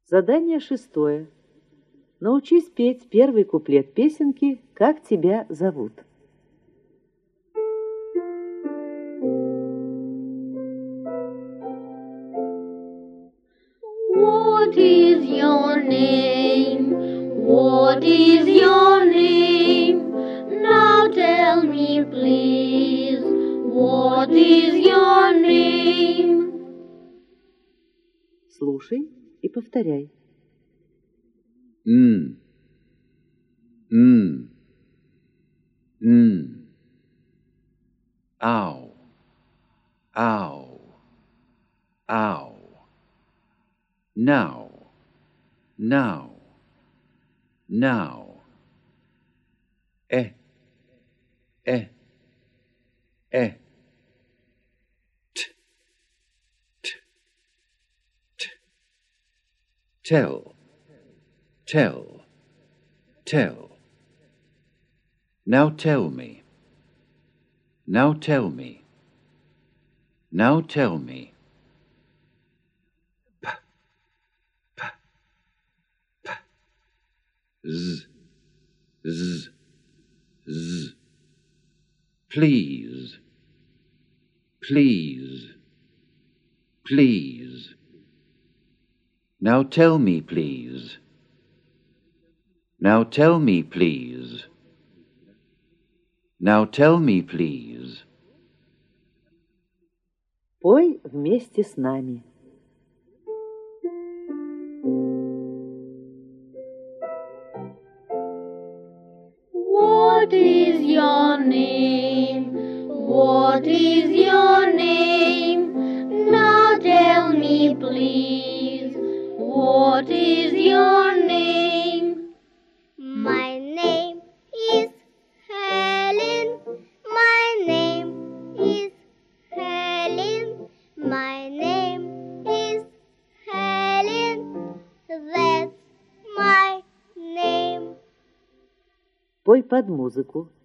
Задание 6. Научись петь первый куплет песенки «Как тебя зовут». What is your name? What is your name? Now tell me, please. What is your name? Слушай и повторяй. Ow, ow, ow. Now, now, now. Eh, eh, eh. T, t, t. Tell, tell, tell. Now tell me. Now tell me. Now tell me. P, p, p. Z, z, z. Please, please, please. Now tell me, please. Now tell me, please. Now tell me, please. Пой вместе с нами. What is your name? What is your name? Now tell me, please. What is your name? My name is Helen. My name is Helen. My name is Helen. That's my name. Пой под музыку.